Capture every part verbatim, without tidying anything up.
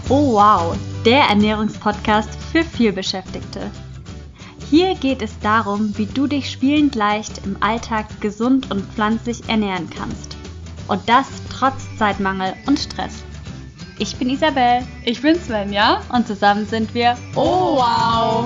Oh wow, der Ernährungspodcast für Vielbeschäftigte. Hier geht es darum, wie du dich spielend leicht im Alltag gesund und pflanzlich ernähren kannst. Und das trotz Zeitmangel und Stress. Ich bin Isabel. Ich bin Svenja. Und zusammen sind wir Oh wow!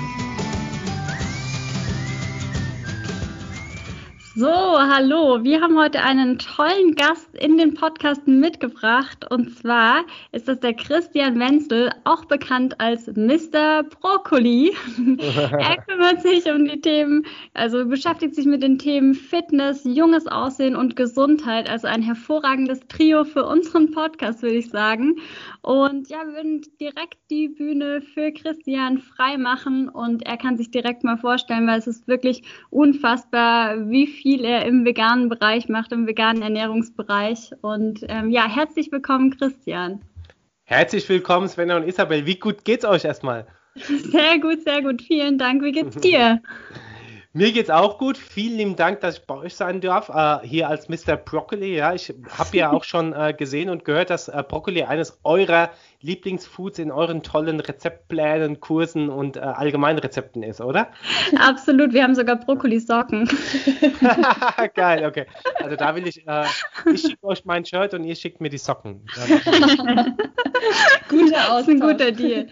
So, hallo, wir haben heute einen tollen Gast in den Podcast mitgebracht und zwar ist das der Christian Wenzel, auch bekannt als Mister Brokkoli. Er kümmert sich um die Themen, also beschäftigt sich mit den Themen Fitness, junges Aussehen und Gesundheit, also ein hervorragendes Trio für unseren Podcast, würde ich sagen. Und ja, wir würden direkt die Bühne für Christian frei machen und er kann sich direkt mal vorstellen, weil es ist wirklich unfassbar, wie viel er im veganen Bereich macht, im veganen Ernährungsbereich. Und ähm, ja, herzlich willkommen, Christian. Herzlich willkommen, Svenja und Isabel. Wie gut geht's euch erstmal? Sehr gut, sehr gut. Vielen Dank. Wie geht's dir? Mir geht's auch gut. Vielen lieben Dank, dass ich bei euch sein darf. Äh, hier als Mister Brokkoli. Ja, ich habe ja auch schon äh, gesehen und gehört, dass äh, Brokkoli eines eurer Lieblingsfoods in euren tollen Rezeptplänen, Kursen und äh, allgemeinen Rezepten ist, oder? Absolut. Wir haben sogar Brokkoli-Socken. Geil, okay. Also da will ich, äh, ich schicke euch mein Shirt und ihr schickt mir die Socken. Guter Austausch. Ein guter Deal.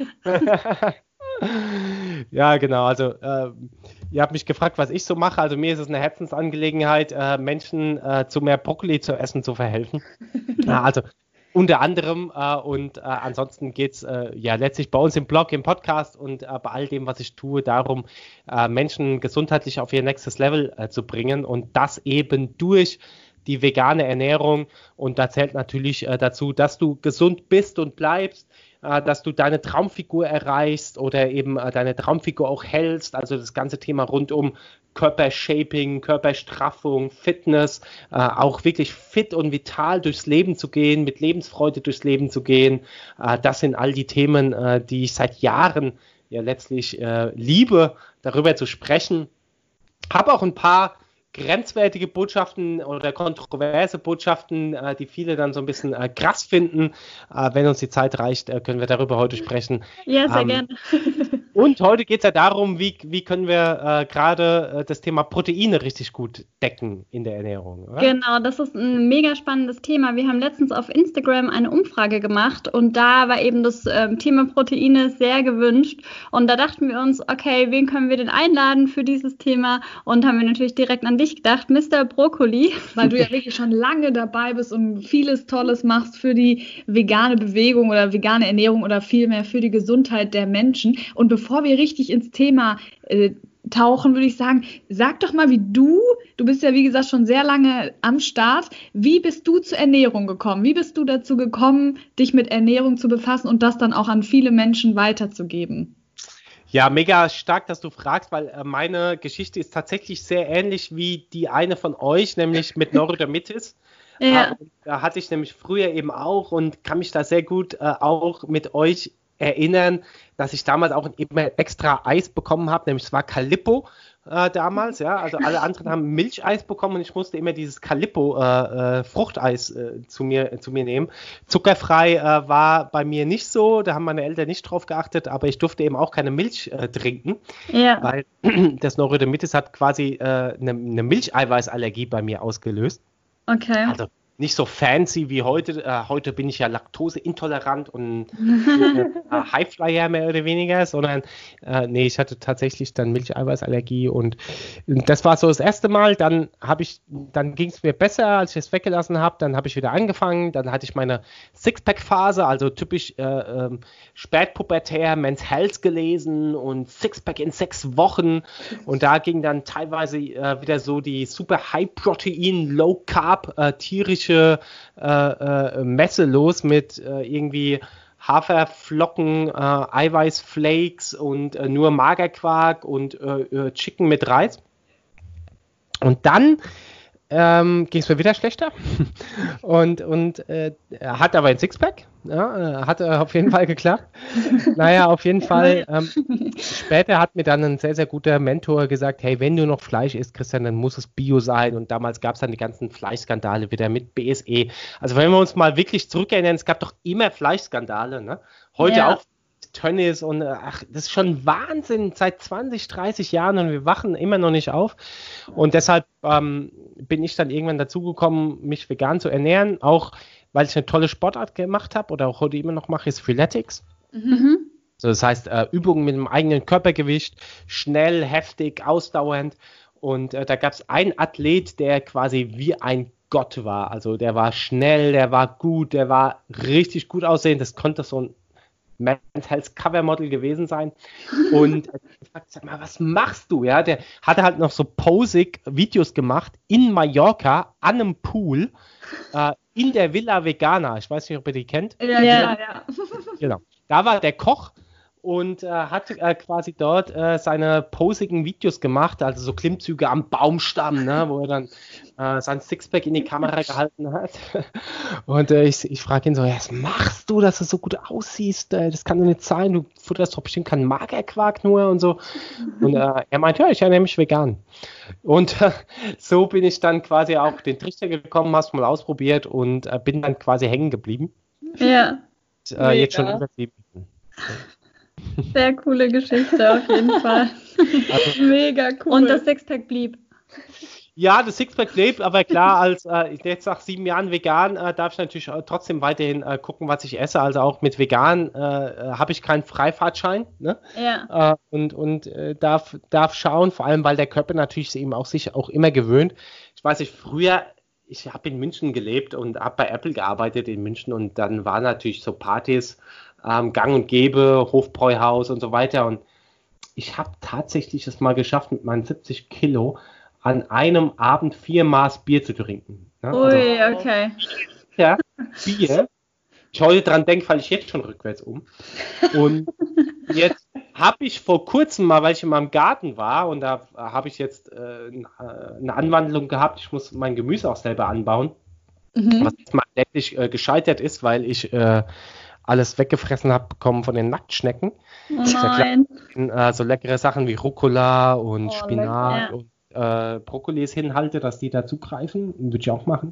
Ja, genau. Also äh, ihr habt mich gefragt, was ich so mache. Also mir ist es eine Herzensangelegenheit, äh, Menschen äh, zu mehr Brokkoli zu essen zu verhelfen. Ja, also unter anderem äh, und äh, ansonsten geht es äh, ja letztlich bei uns im Blog, im Podcast und äh, bei all dem, was ich tue, darum, äh, Menschen gesundheitlich auf ihr nächstes Level äh, zu bringen und das eben durch die vegane Ernährung. Und da zählt natürlich äh, dazu, dass du gesund bist und bleibst, äh, dass du deine Traumfigur erreichst oder eben äh, deine Traumfigur auch hältst. Also das ganze Thema rund um Körpershaping, Körperstraffung, Fitness, äh, auch wirklich fit und vital durchs Leben zu gehen, mit Lebensfreude durchs Leben zu gehen. Äh, das sind all die Themen, äh, die ich seit Jahren ja letztlich äh, liebe, darüber zu sprechen. Habe auch ein paar grenzwertige Botschaften oder kontroverse Botschaften, äh, die viele dann so ein bisschen äh, krass finden. Äh, wenn uns die Zeit reicht, äh, können wir darüber heute sprechen. Ja, sehr ähm, gerne. Und heute geht es ja darum, wie, wie können wir äh, gerade äh, das Thema Proteine richtig gut decken in der Ernährung. Oder? Genau, das ist ein mega spannendes Thema. Wir haben letztens auf Instagram eine Umfrage gemacht und da war eben das ähm, Thema Proteine sehr gewünscht. Und da dachten wir uns, okay, wen können wir denn einladen für dieses Thema? Und haben wir natürlich direkt an dich gedacht, Mister Brokkoli. Weil du ja wirklich schon lange dabei bist und vieles Tolles machst für die vegane Bewegung oder vegane Ernährung oder vielmehr für die Gesundheit der Menschen. Und bevor wir richtig ins Thema äh, tauchen, würde ich sagen, sag doch mal, wie du, du bist ja wie gesagt schon sehr lange am Start, wie bist du zur Ernährung gekommen? Wie bist du dazu gekommen, dich mit Ernährung zu befassen und das dann auch an viele Menschen weiterzugeben? Ja, mega stark, dass du fragst, weil äh, meine Geschichte ist tatsächlich sehr ähnlich wie die eine von euch, nämlich mit Neurodermitis. Ja. Äh, da hatte ich nämlich früher eben auch und kann mich da sehr gut äh, auch mit euch erinnern, dass ich damals auch immer extra Eis bekommen habe, nämlich es war Calippo äh, damals, ja, also alle anderen haben Milcheis bekommen und ich musste immer dieses Calippo äh, äh, Fruchteis äh, zu mir zu mir nehmen. Zuckerfrei äh, war bei mir nicht so, da haben meine Eltern nicht drauf geachtet, aber ich durfte eben auch keine Milch äh, trinken, Ja. weil das Neurodermitis hat quasi eine äh, ne, ne Milcheiweißallergie bei mir ausgelöst. Okay. Also nicht so fancy wie heute. Äh, heute bin ich ja laktoseintolerant und äh, Highflyer mehr oder weniger, sondern äh, nee, ich hatte tatsächlich dann Milcheiweißallergie und das war so das erste Mal. Dann habe ich, dann ging es mir besser, als ich es weggelassen habe. Dann habe ich wieder angefangen. Dann hatte ich meine Sixpack-Phase, also typisch äh, ähm, spätpubertär, Men's Health gelesen und Sixpack in sechs Wochen. Und da ging dann teilweise äh, wieder so die super High-Protein, Low-Carb, äh, tierische Äh, äh, Messe los mit äh, irgendwie Haferflocken, äh, Eiweißflakes und äh, nur Magerquark und äh, Chicken mit Reis. Und dann ähm, ging es mir wieder schlechter und, und äh, er hat aber ein Sixpack Ja, hat äh, auf jeden Fall geklappt. Naja, auf jeden Fall. Ähm, später hat mir dann ein sehr, sehr guter Mentor gesagt, hey, wenn du noch Fleisch isst, Christian, dann muss es Bio sein. Und damals gab es dann die ganzen Fleischskandale wieder mit B S E. Also wenn wir uns mal wirklich zurückerinnern, es gab doch immer Fleischskandale. Ne? Heute ja. auch Tönnies und ach, das ist schon Wahnsinn seit zwanzig, dreißig Jahren und wir wachen immer noch nicht auf. Und deshalb ähm, bin ich dann irgendwann dazugekommen, mich vegan zu ernähren, auch weil ich eine tolle Sportart gemacht habe oder auch heute immer noch mache, ist Freeletics. Mhm. So, das heißt, äh, Übungen mit dem eigenen Körpergewicht, schnell, heftig, ausdauernd. Und äh, da gab es einen Athlet, der quasi wie ein Gott war. Also der war schnell, der war gut, der war richtig gut aussehend. Das konnte so ein Men's Health Covermodel gewesen sein. Und ich fragte, sag mal, was machst du? Ja, der hatte halt noch so posig Videos gemacht in Mallorca an einem Pool äh, in der Villa Vegana. Ich weiß nicht, ob ihr die kennt. Ja, ja, ja. Genau. Da war der Koch und äh, hat äh, quasi dort äh, seine posigen Videos gemacht, also so Klimmzüge am Baumstamm, ne, wo er dann äh, sein Sixpack in die Kamera gehalten hat. Und äh, ich, ich frage ihn so, ja, was machst du, dass du so gut aussiehst? Äh, das kann doch nicht sein, du futterst doch bestimmt keinen Magerquark nur und so. Und äh, er meint, ja, ich ernähre mich vegan. Und äh, so bin ich dann quasi auch den Trichter gekommen, hast mal ausprobiert und äh, bin dann quasi hängen geblieben. Ja. Und, äh, jetzt schon über sieben. Sehr coole Geschichte auf jeden Fall. Also, mega cool. Und das Sixpack blieb. Ja, das Sixpack blieb, aber klar, als äh, ich jetzt nach sieben Jahren vegan, äh, darf ich natürlich trotzdem weiterhin äh, gucken, was ich esse. Also auch mit vegan äh, habe ich keinen Freifahrtschein. Ne? Ja. Äh, und und äh, darf, darf schauen, vor allem, weil der Körper natürlich eben auch sich auch immer gewöhnt. Ich weiß nicht, früher, ich habe in München gelebt und habe bei Apple gearbeitet in München und dann waren natürlich so Partys, ähm, gang und gäbe, Hofbräuhaus und so weiter. Und ich habe tatsächlich es mal geschafft, mit meinen siebzig Kilo an einem Abend vier Maß Bier zu trinken. Ne? Ui, also, okay. Ja, Bier. Ich heute dran denke, falle ich jetzt schon rückwärts um. Und jetzt habe ich vor kurzem mal, weil ich in meinem Garten war und da habe ich jetzt äh, eine Anwandlung gehabt, ich muss mein Gemüse auch selber anbauen, mhm. was jetzt mal letztlich äh, gescheitert ist, weil ich äh, alles weggefressen habe bekommen von den Nacktschnecken. Oh nein. Äh, so leckere Sachen wie Rucola und oh, Spinat und äh, Brokkolis hinhalte, dass die da zugreifen. Würde ich auch machen.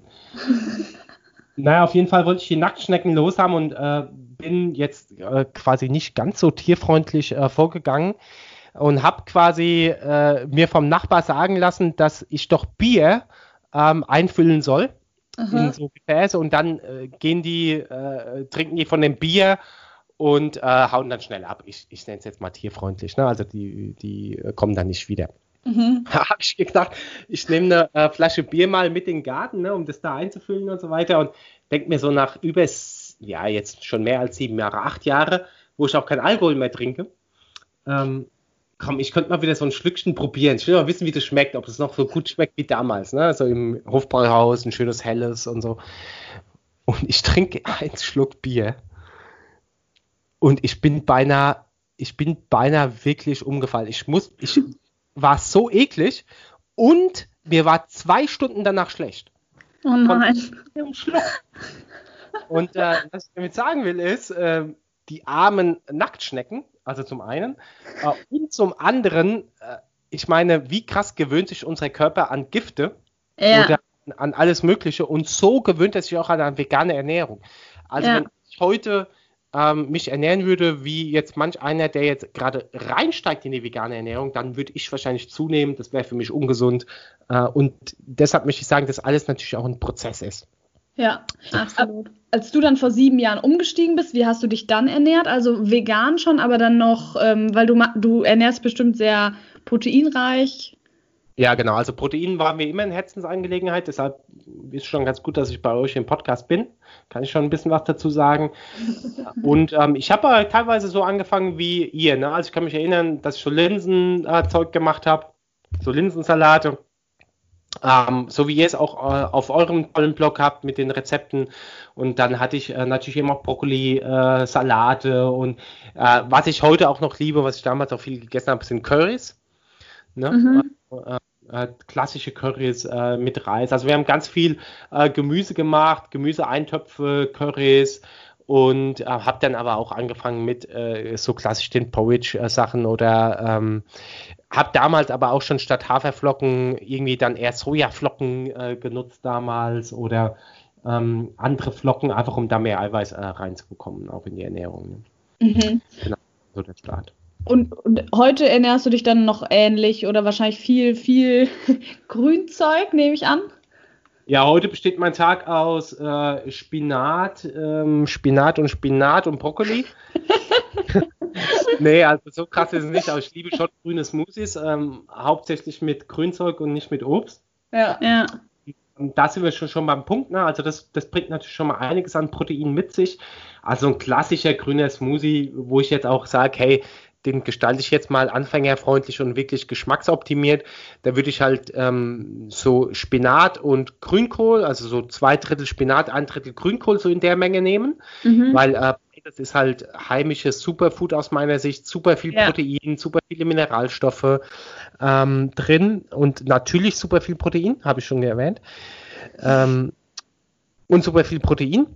Naja, auf jeden Fall wollte ich die Nacktschnecken los haben und äh, bin jetzt äh, quasi nicht ganz so tierfreundlich äh, vorgegangen und habe quasi äh, mir vom Nachbar sagen lassen, dass ich doch Bier ähm, einfüllen soll. Aha. In so Gefäße und dann äh, gehen die, äh, trinken die von dem Bier und äh, hauen dann schnell ab. Ich, ich nenne es jetzt mal tierfreundlich, ne? Also die, die äh, kommen dann nicht wieder. Mhm. Da habe ich gedacht, ich nehme eine äh, Flasche Bier mal mit in den Garten, ne, um das da einzufüllen und so weiter und denke mir so nach über, ja jetzt schon mehr als sieben Jahre, acht Jahre, wo ich auch keinen Alkohol mehr trinke, ähm, komm, ich könnte mal wieder so ein Schlückchen probieren. Ich will mal wissen, wie das schmeckt, ob es noch so gut schmeckt wie damals, ne? So im Hofbräuhaus, ein schönes helles und so. Und ich trinke einen Schluck Bier und ich bin beinahe, ich bin beinahe wirklich umgefallen. Ich muss, ich war so eklig und mir war zwei Stunden danach schlecht. Oh nein. Von Schluck. Und äh, was ich damit sagen will ist, äh, die armen Nacktschnecken, also zum einen, äh, und zum anderen, äh, ich meine, wie krass gewöhnt sich unser Körper an Gifte ja. oder an, an alles Mögliche und so gewöhnt er sich auch an eine vegane Ernährung. Also ja. wenn ich heute ähm, mich ernähren würde, wie jetzt manch einer, der jetzt gerade reinsteigt in die vegane Ernährung, dann würde ich wahrscheinlich zunehmen, das wäre für mich ungesund äh, und deshalb möchte ich sagen, dass alles natürlich auch ein Prozess ist. Ja, absolut. Als du dann vor sieben Jahren umgestiegen bist, wie hast du dich dann ernährt? Also vegan schon, aber dann noch, ähm, weil du, du ernährst bestimmt sehr proteinreich. Ja, genau. Also Protein war mir immer eine Herzensangelegenheit. Deshalb ist es schon ganz gut, dass ich bei euch im Podcast bin. Kann ich schon ein bisschen was dazu sagen. Und ähm, ich habe aber teilweise so angefangen wie ihr. Ne? Also ich kann mich erinnern, dass ich so Linsenzeug äh, gemacht habe. So Linsensalate. Ähm, so wie ihr es auch äh, auf eurem tollen Blog habt mit den Rezepten. Und dann hatte ich äh, natürlich immer Brokkoli, äh, Salate und äh, was ich heute auch noch liebe, was ich damals auch viel gegessen habe, sind Currys. Ne? Mhm. Äh, äh, klassische Currys äh, mit Reis. Also wir haben ganz viel äh, Gemüse gemacht, Gemüseeintöpfe, Currys Und äh, habe dann aber auch angefangen mit äh, so klassisch den Porridge-Sachen oder ähm, habe damals aber auch schon statt Haferflocken irgendwie dann eher Sojaflocken äh, genutzt damals oder ähm, andere Flocken, einfach um da mehr Eiweiß äh, reinzubekommen, auch in die Ernährung. Ne? Mhm. Genau, so der Start. Und, und heute ernährst du dich dann noch ähnlich oder wahrscheinlich viel, viel Grünzeug, nehme ich an? Ja, heute besteht mein Tag aus äh, Spinat, ähm, Spinat und Spinat und Brokkoli. Nee, also so krass ist es nicht, aber ich liebe schon grüne Smoothies, ähm, hauptsächlich mit Grünzeug und nicht mit Obst. Ja, ja. Und da sind wir schon, schon beim Punkt, ne? Also das, das bringt natürlich schon mal einiges an Protein mit sich. Also ein klassischer grüner Smoothie, wo ich jetzt auch sage, hey, den gestalte ich jetzt mal anfängerfreundlich und wirklich geschmacksoptimiert. Da würde ich halt ähm, so Spinat und Grünkohl, also so zwei Drittel Spinat, ein Drittel Grünkohl so in der Menge nehmen, mhm. weil äh, das ist halt heimisches Superfood aus meiner Sicht, super viel ja. Protein, super viele Mineralstoffe ähm, drin und natürlich super viel Protein, habe ich schon erwähnt, ähm, und super viel Protein.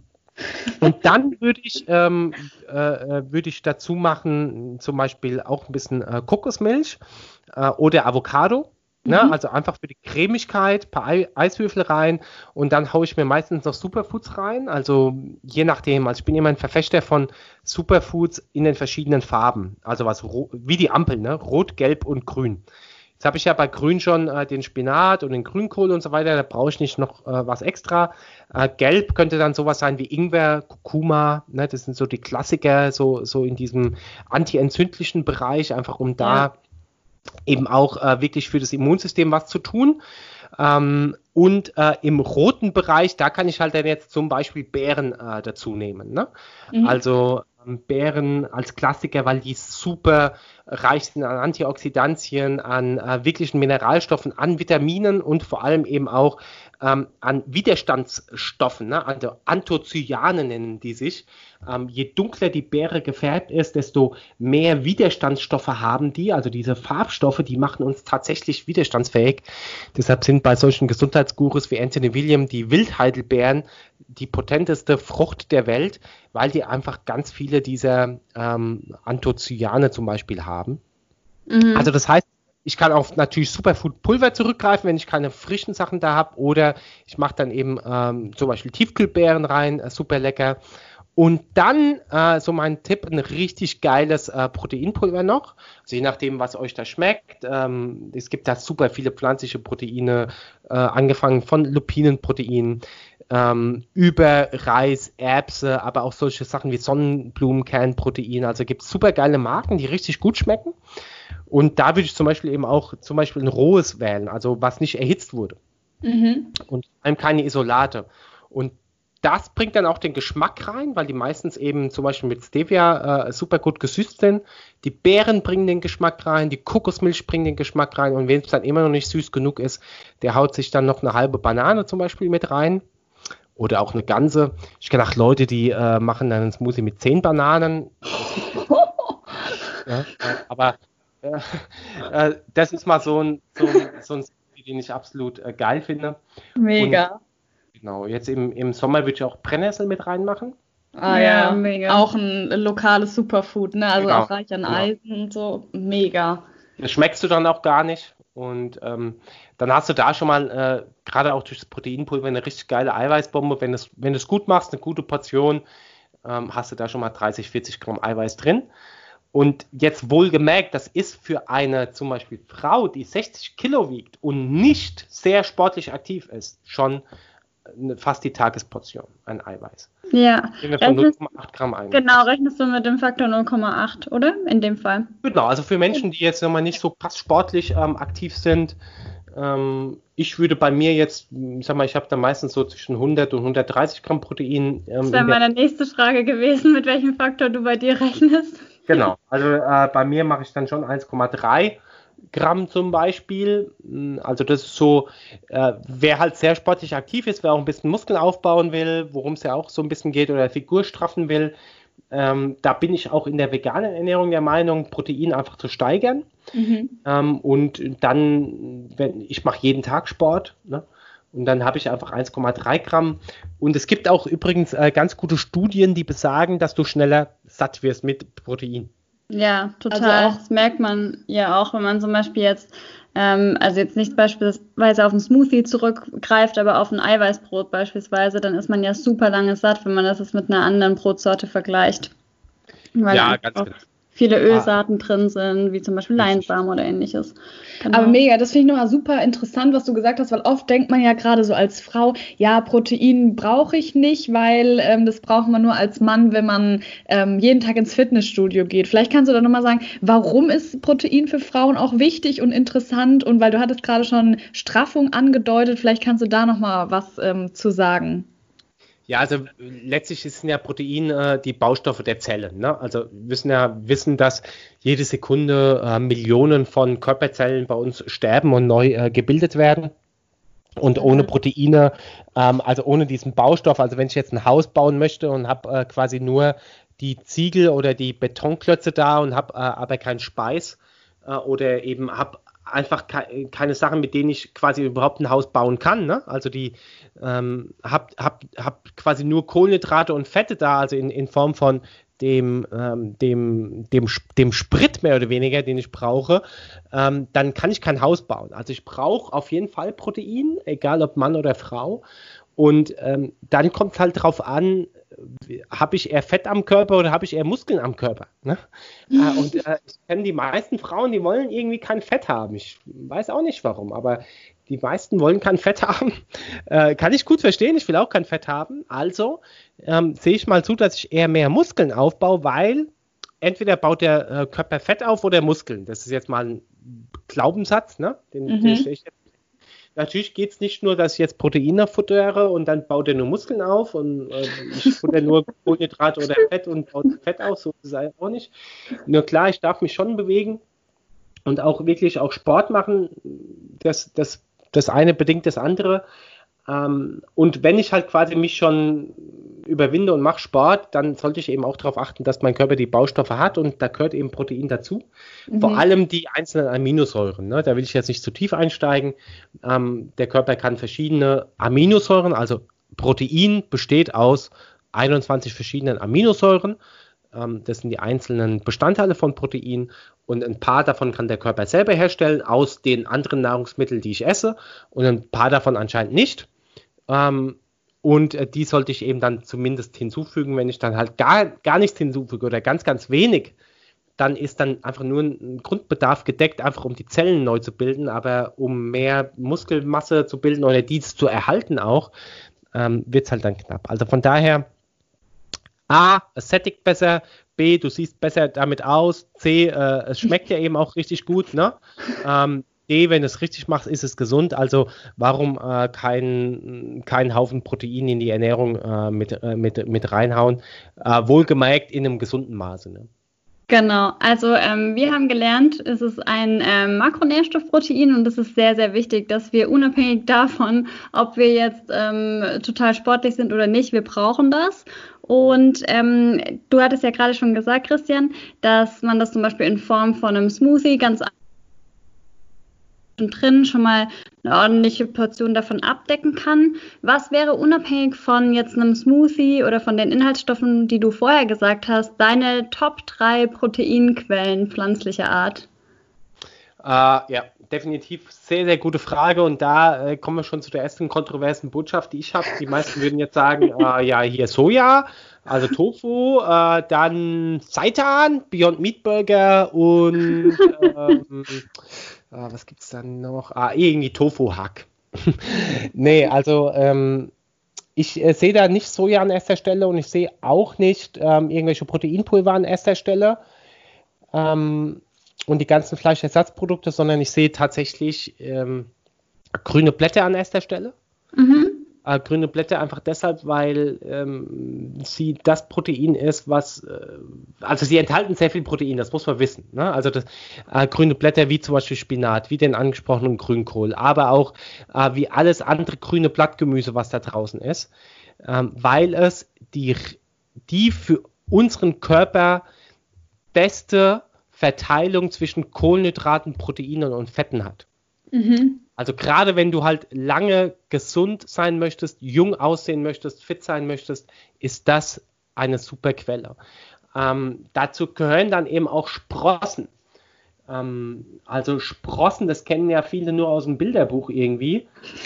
Und dann würde ich, ähm, äh, würde ich dazu machen, zum Beispiel auch ein bisschen äh, Kokosmilch äh, oder Avocado. Mhm. Ne? Also einfach für die Cremigkeit, ein paar Ei- Eiswürfel rein und dann haue ich mir meistens noch Superfoods rein. Also je nachdem, also ich bin immer ein Verfechter von Superfoods in den verschiedenen Farben. Also was ro- wie die Ampel, ne? Rot, Gelb und Grün. Jetzt habe ich ja bei Grün schon äh, den Spinat und den Grünkohl und so weiter, da brauche ich nicht noch äh, was extra. Äh, Gelb könnte dann sowas sein wie Ingwer, Kurkuma, ne? Das sind so die Klassiker, so, so in diesem anti-entzündlichen Bereich, einfach um da ja. eben auch äh, wirklich für das Immunsystem was zu tun. Ähm, und äh, im roten Bereich, da kann ich halt dann jetzt zum Beispiel Beeren äh, dazu nehmen. Ne? Mhm. Also ähm, Beeren als Klassiker, weil die super reich sind an Antioxidantien, an äh, wirklichen Mineralstoffen, an Vitaminen und vor allem eben auch ähm, an Widerstandsstoffen, ne? Also Anthocyanen nennen die sich. Ähm, je dunkler die Beere gefärbt ist, desto mehr Widerstandsstoffe haben die, also diese Farbstoffe, die machen uns tatsächlich widerstandsfähig. Deshalb sind bei solchen Gesundheitsgurus wie Anthony William die Wildheidelbeeren die potenteste Frucht der Welt, weil die einfach ganz viele dieser ähm, Anthocyane zum Beispiel haben. Mhm. Also das heißt, ich kann auf natürlich Superfood-Pulver zurückgreifen, wenn ich keine frischen Sachen da habe, oder ich mache dann eben ähm, zum Beispiel Tiefkühlbeeren rein, äh, super lecker. Und dann, äh, so mein Tipp, ein richtig geiles äh, Proteinpulver noch. Also je nachdem, was euch da schmeckt. Ähm, es gibt da super viele pflanzliche Proteine, äh, angefangen von Lupinenproteinen, ähm, über Reis, Erbse, aber auch solche Sachen wie Sonnenblumenkernprotein. Also gibt es super geile Marken, die richtig gut schmecken. Und da würde ich zum Beispiel eben auch zum Beispiel ein rohes wählen, also was nicht erhitzt wurde. Mhm. Und vor allem keine Isolate. Und das bringt dann auch den Geschmack rein, weil die meistens eben zum Beispiel mit Stevia äh, super gut gesüßt sind. Die Beeren bringen den Geschmack rein, die Kokosmilch bringt den Geschmack rein. Und wenn es dann immer noch nicht süß genug ist, der haut sich dann noch eine halbe Banane zum Beispiel mit rein. Oder auch eine ganze. Ich kenne auch Leute, die äh, machen dann einen Smoothie mit zehn Bananen. Ja, aber äh, äh, das ist mal so ein, so ein, so ein Smoothie, den ich absolut äh, geil finde. Mega. Und, genau, jetzt im, im Sommer würde ich auch Brennnessel mit reinmachen. Ah ja, ja, mega. Auch ein lokales Superfood, ne? Also genau, auch reich an genau. Eisen und so. Mega. Das schmeckst du dann auch gar nicht. Und ähm, dann hast du da schon mal, äh, gerade auch durch das Proteinpulver, eine richtig geile Eiweißbombe. Wenn du es wenn du es gut machst, eine gute Portion, ähm, hast du da schon mal dreißig, vierzig Gramm Eiweiß drin. Und jetzt wohlgemerkt, das ist für eine zum Beispiel Frau, die sechzig Kilo wiegt und nicht sehr sportlich aktiv ist, schon fast die Tagesportion an Eiweiß. Ja. Gehen wir von null Komma acht Gramm ein. Genau, rechnest du mit dem Faktor null Komma acht, oder? In dem Fall. Genau, also für Menschen, die jetzt nochmal nicht so krass sportlich ähm, aktiv sind, ähm, ich würde bei mir jetzt, ich sag mal, ich habe da meistens so zwischen hundert und hundertdreißig Gramm Protein. Ähm, das wäre meine nächste Frage gewesen, mit welchem Faktor du bei dir rechnest. Genau, also äh, bei mir mache ich dann schon eins Komma drei Gramm zum Beispiel. Also das ist so, äh, wer halt sehr sportlich aktiv ist, wer auch ein bisschen Muskeln aufbauen will, worum es ja auch so ein bisschen geht, oder Figur straffen will, ähm, da bin ich auch in der veganen Ernährung der Meinung, Protein einfach zu steigern. Mhm. Ähm, und dann, wenn ich mache jeden Tag Sport, ne? und dann habe ich einfach eins Komma drei Gramm. Und es gibt auch übrigens äh, ganz gute Studien, die besagen, dass du schneller satt wirst mit Protein. Ja, total. Also auch- das merkt man ja auch, wenn man zum Beispiel jetzt, ähm, also jetzt nicht beispielsweise auf einen Smoothie zurückgreift, aber auf ein Eiweißbrot beispielsweise, dann ist man ja super lange satt, wenn man das jetzt mit einer anderen Brotsorte vergleicht. Weil Ja, einfach ganz auch genau. viele Ölsaaten drin sind, wie zum Beispiel Leinsamen oder ähnliches. Genau. Aber mega, das finde ich nochmal super interessant, was du gesagt hast, weil oft denkt man ja gerade so als Frau, ja, Protein brauche ich nicht, weil ähm, das braucht man nur als Mann, wenn man ähm, jeden Tag ins Fitnessstudio geht. Vielleicht kannst du da nochmal sagen, warum ist Protein für Frauen auch wichtig und interessant? Und weil du hattest gerade schon Straffung angedeutet, vielleicht kannst du da nochmal was ähm, zu sagen. Ja, also letztlich sind ja Proteine äh, die Baustoffe der Zellen. Ne? Also wir müssen ja wissen, dass jede Sekunde äh, Millionen von Körperzellen bei uns sterben und neu äh, gebildet werden. Und Mhm. ohne Proteine, ähm, also ohne diesen Baustoff, also wenn ich jetzt ein Haus bauen möchte und habe äh, quasi nur die Ziegel oder die Betonklötze da und habe äh, aber keinen Speis äh, oder eben habe einfach ke keine Sachen, mit denen ich quasi überhaupt ein Haus bauen kann. Ne? Also die ähm, hab, hab, hab quasi nur Kohlenhydrate und Fette da, also in, in Form von dem, ähm, dem, dem, dem Sprit mehr oder weniger, den ich brauche, ähm, dann kann ich kein Haus bauen. Also ich brauche auf jeden Fall Protein, egal ob Mann oder Frau. Und ähm, dann kommt es halt drauf an, habe ich eher Fett am Körper oder habe ich eher Muskeln am Körper? Ne? äh, und äh, ich kenne die meisten Frauen, die wollen irgendwie kein Fett haben. Ich weiß auch nicht warum, aber die meisten wollen kein Fett haben. Äh, kann ich gut verstehen, ich will auch kein Fett haben. Also ähm, sehe ich mal zu, dass ich eher mehr Muskeln aufbaue, weil entweder baut der äh, Körper Fett auf oder Muskeln. Das ist jetzt mal ein Glaubenssatz, ne? Den, Mhm. den stelle ich jetzt. Natürlich geht es nicht nur, dass ich jetzt Proteine futtere und dann baut er nur Muskeln auf und äh, ich futter nur Kohlenhydrate oder Fett und baut Fett auf, so ist es auch nicht. Nur klar, ich darf mich schon bewegen und auch wirklich auch Sport machen. Das, das, das eine bedingt das andere. Ähm, und wenn ich halt quasi mich schon überwinde und mache Sport, dann sollte ich eben auch darauf achten, dass mein Körper die Baustoffe hat und da gehört eben Protein dazu. Mhm. Vor allem die einzelnen Aminosäuren. Ne? Da will ich jetzt nicht zu tief einsteigen. Ähm, der Körper kann verschiedene Aminosäuren, also Protein besteht aus einundzwanzig verschiedenen Aminosäuren. Ähm, das sind die einzelnen Bestandteile von Protein und ein paar davon kann der Körper selber herstellen aus den anderen Nahrungsmitteln, die ich esse und ein paar davon anscheinend nicht. Ähm, und äh, die sollte ich eben dann zumindest hinzufügen. Wenn ich dann halt gar, gar nichts hinzufüge oder ganz, ganz wenig, dann ist dann einfach nur ein Grundbedarf gedeckt, einfach um die Zellen neu zu bilden, aber um mehr Muskelmasse zu bilden oder dies zu erhalten auch, ähm, wird es halt dann knapp. Also von daher, A, es sättigt besser, B, du siehst besser damit aus, C, äh, es schmeckt ja eben auch richtig gut, ne? Ähm, D, wenn du es richtig machst, ist es gesund. Also warum äh, keinen kein Haufen Protein in die Ernährung äh, mit, äh, mit, mit reinhauen? Äh, wohlgemerkt in einem gesunden Maße. Ne? Genau, also ähm, wir haben gelernt, es ist ein ähm, Makronährstoffprotein und es ist sehr, sehr wichtig, dass wir unabhängig davon, ob wir jetzt ähm, total sportlich sind oder nicht, wir brauchen das. Und ähm, du hattest ja gerade schon gesagt, Christian, dass man das zum Beispiel in Form von einem Smoothie ganz drin schon mal eine ordentliche Portion davon abdecken kann. Was wäre unabhängig von jetzt einem Smoothie oder von den Inhaltsstoffen, die du vorher gesagt hast, deine Top drei Proteinquellen pflanzlicher Art? Äh, ja, definitiv sehr, sehr gute Frage und da äh, kommen wir schon zu der ersten kontroversen Botschaft, die ich habe. Die meisten würden jetzt sagen, äh, ja, hier Soja, also Tofu, äh, dann Seitan, Beyond Meat Burger und ähm, Ah, was gibt es dann noch? Ah, irgendwie Tofu-Hack. Nee, also ähm, ich äh, sehe da nicht Soja an erster Stelle und ich sehe auch nicht ähm, irgendwelche Proteinpulver an erster Stelle ähm, und die ganzen Fleischersatzprodukte, sondern ich sehe tatsächlich ähm, grüne Blätter an erster Stelle. Mhm. Äh, grüne Blätter einfach deshalb, weil ähm, sie das Protein ist, was, äh, also sie enthalten sehr viel Protein, das muss man wissen. Ne? Also das, äh, grüne Blätter wie zum Beispiel Spinat, wie den angesprochenen Grünkohl, aber auch äh, wie alles andere grüne Blattgemüse, was da draußen ist, ähm, weil es die, die für unseren Körper beste Verteilung zwischen Kohlenhydraten, Proteinen und Fetten hat. Mhm. Also gerade wenn du halt lange gesund sein möchtest, jung aussehen möchtest, fit sein möchtest, ist das eine super Quelle. Ähm, dazu gehören dann eben auch Sprossen. Ähm, also Sprossen, das kennen ja viele nur aus dem Bilderbuch irgendwie.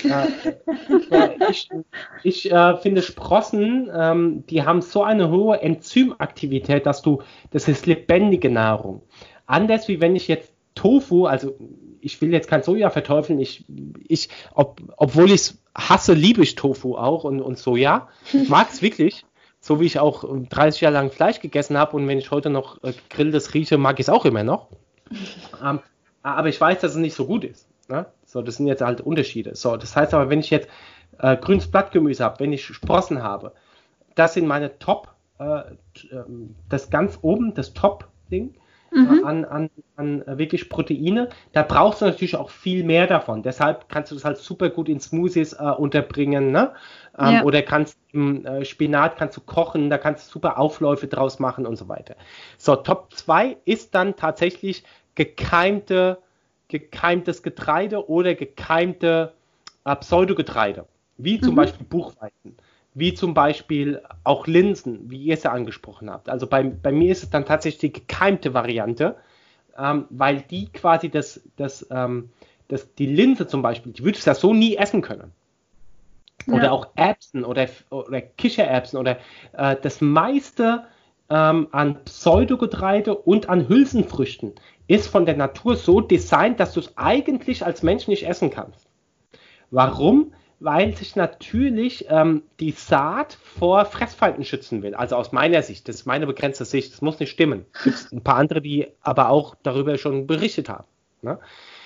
Äh, ich ich äh, finde Sprossen, ähm, die haben so eine hohe Enzymaktivität, dass du, das ist lebendige Nahrung. Anders wie wenn ich jetzt Tofu, also ich will jetzt kein Soja verteufeln, ich, ich, ob, obwohl ich es hasse, liebe ich Tofu auch und, und Soja. Ich mag es wirklich, so wie ich auch dreißig Jahre lang Fleisch gegessen habe und wenn ich heute noch äh, gegrilltes rieche, mag ich es auch immer noch. Ähm, aber ich weiß, dass es nicht so gut ist. Ne? So, das sind jetzt halt Unterschiede. So, das heißt aber, wenn ich jetzt äh, grünes Blattgemüse habe, wenn ich Sprossen habe, das sind meine Top, äh, das ganz oben, das Top-Ding. Mhm. An, an, an wirklich Proteine. Da brauchst du natürlich auch viel mehr davon. Deshalb kannst du das halt super gut in Smoothies äh, unterbringen. Ne? Ähm, ja. Oder kannst im äh, Spinat kannst du kochen, da kannst du super Aufläufe draus machen und so weiter. So, Top zwei ist dann tatsächlich gekeimte, gekeimtes Getreide oder gekeimte äh, Pseudogetreide. Wie zum mhm. Beispiel Buchweizen. Wie zum Beispiel auch Linsen, wie ihr es ja angesprochen habt. Also bei, bei mir ist es dann tatsächlich die gekeimte Variante, ähm, weil die quasi das, das, ähm, das, die Linse zum Beispiel, die würdest du ja so nie essen können. Oder ja. auch Erbsen oder, oder Kichererbsen oder äh, das meiste ähm, an Pseudogetreide und an Hülsenfrüchten ist von der Natur so designt, dass du es eigentlich als Mensch nicht essen kannst. Warum? Weil sich natürlich ähm, die Saat vor Fressfeinden schützen will. Also aus meiner Sicht, das ist meine begrenzte Sicht, das muss nicht stimmen. Es gibt ein paar andere, die aber auch darüber schon berichtet haben. Ne?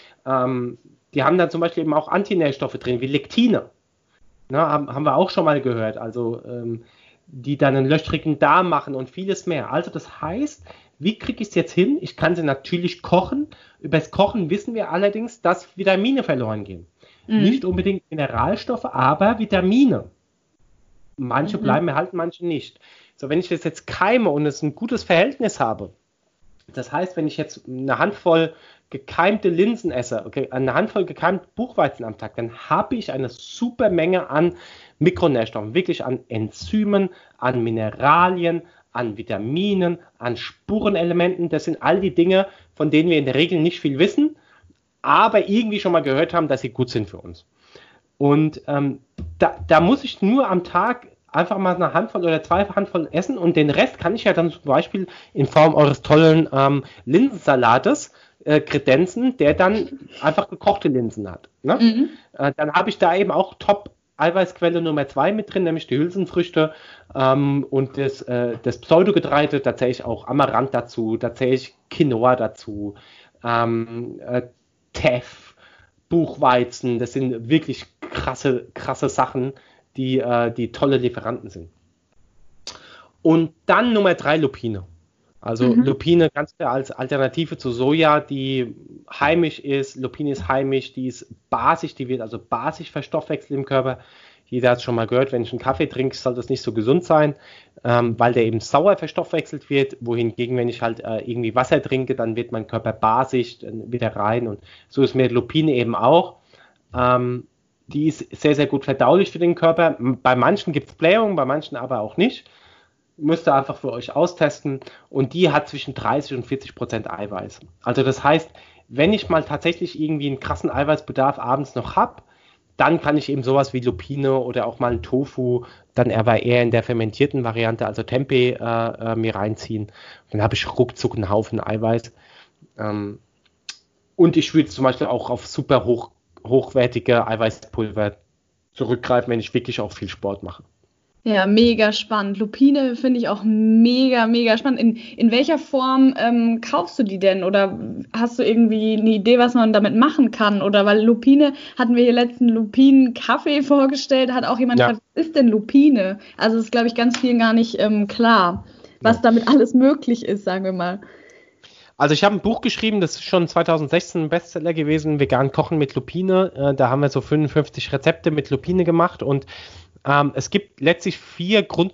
Ähm, die haben dann zum Beispiel eben auch Antinährstoffe drin, wie Lektine. Ne? Haben, haben wir auch schon mal gehört. Also ähm, die dann einen löchrigen Darm machen und vieles mehr. Also das heißt, wie kriege ich es jetzt hin? Ich kann sie natürlich kochen. Über das Kochen wissen wir allerdings, dass Vitamine verloren gehen. Mhm. Nicht unbedingt Mineralstoffe, aber Vitamine. Manche mhm. bleiben erhalten, manche nicht. So, wenn ich das jetzt keime und es ein gutes Verhältnis habe, das heißt, wenn ich jetzt eine Handvoll gekeimte Linsen esse, okay, eine Handvoll gekeimte Buchweizen am Tag, dann habe ich eine super Menge an Mikronährstoffen, wirklich an Enzymen, an Mineralien, an Vitaminen, an Spurenelementen. Das sind all die Dinge, von denen wir in der Regel nicht viel wissen, aber irgendwie schon mal gehört haben, dass sie gut sind für uns. Und ähm, da, da muss ich nur am Tag einfach mal eine Handvoll oder zwei Handvoll essen und den Rest kann ich ja dann zum Beispiel in Form eures tollen ähm, Linsensalates äh, kredenzen, der dann einfach gekochte Linsen hat. Ne? Mhm. Äh, dann habe ich da eben auch Top-Eiweißquelle Nummer zwei mit drin, nämlich die Hülsenfrüchte ähm, und das, äh, das Pseudogetreide, da zähle ich auch Amaranth dazu, da zähle ich Quinoa dazu, ähm, äh, Teff, Buchweizen, das sind wirklich krasse, krasse Sachen, die, äh, die tolle Lieferanten sind. Und dann Nummer drei, Lupine. Also mhm. Lupine ganz klar als Alternative zu Soja, die heimisch ist. Lupine ist heimisch, die ist basisch, die wird also basisch verstoffwechselt im Körper. Jeder hat es schon mal gehört, wenn ich einen Kaffee trinke, soll das nicht so gesund sein, ähm, weil der eben sauer verstoffwechselt wird, wohingegen, wenn ich halt äh, irgendwie Wasser trinke, dann wird mein Körper basisch, dann wieder rein und so ist mir Lupine eben auch. Ähm, die ist sehr, sehr gut verdaulich für den Körper. Bei manchen gibt es Blähungen, bei manchen aber auch nicht. Müsst ihr einfach für euch austesten und die hat zwischen dreißig und vierzig Prozent Eiweiß. Also das heißt, wenn ich mal tatsächlich irgendwie einen krassen Eiweißbedarf abends noch habe, dann kann ich eben sowas wie Lupine oder auch mal einen Tofu, dann aber eher in der fermentierten Variante, also Tempeh, äh, äh, mir reinziehen. Dann habe ich ruckzuck einen Haufen Eiweiß. Ähm, und ich würde zum Beispiel auch auf super hoch, hochwertige Eiweißpulver zurückgreifen, wenn ich wirklich auch viel Sport mache. Ja, mega spannend. Lupine finde ich auch mega, mega spannend. In, in welcher Form ähm, kaufst du die denn? Oder hast du irgendwie eine Idee, was man damit machen kann? Oder weil Lupine, hatten wir hier letzten Lupinen-Kaffee vorgestellt, hat auch jemand ja. gefragt, was ist denn Lupine? Also das ist, glaube ich, ganz vielen gar nicht ähm, klar, was ja. damit alles möglich ist, sagen wir mal. Also ich habe ein Buch geschrieben, das ist schon zwanzig sechzehn ein Bestseller gewesen, Vegan Kochen mit Lupine. Äh, da haben wir so fünfundfünfzig Rezepte mit Lupine gemacht und Ähm, es gibt letztlich vier Grund,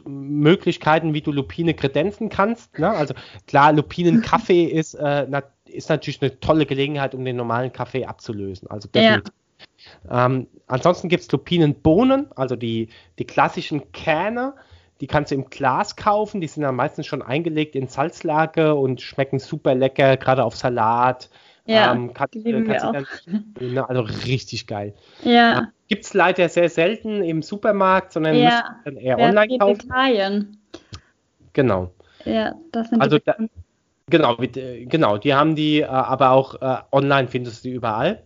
Grundmöglichkeiten, wie du Lupine kredenzen kannst. Ne? Also klar, Lupinenkaffee ist, äh, ist natürlich eine tolle Gelegenheit, um den normalen Kaffee abzulösen. Also definitiv. Ja. Ähm, ansonsten gibt es Lupinenbohnen, also die, die klassischen Kerne, die kannst du im Glas kaufen, die sind dann meistens schon eingelegt in Salzlake und schmecken super lecker, gerade auf Salat. Ja, ähm, kann, die lieben kannst wir dann, ne, also richtig geil. Ja. Äh, gibt es leider sehr selten im Supermarkt, sondern Ja. müsst ihr dann eher Wer online kaufen. Italien. Genau. Ja, das sind also die da, genau, mit, äh, genau, die haben die, äh, aber auch äh, online findest du die überall.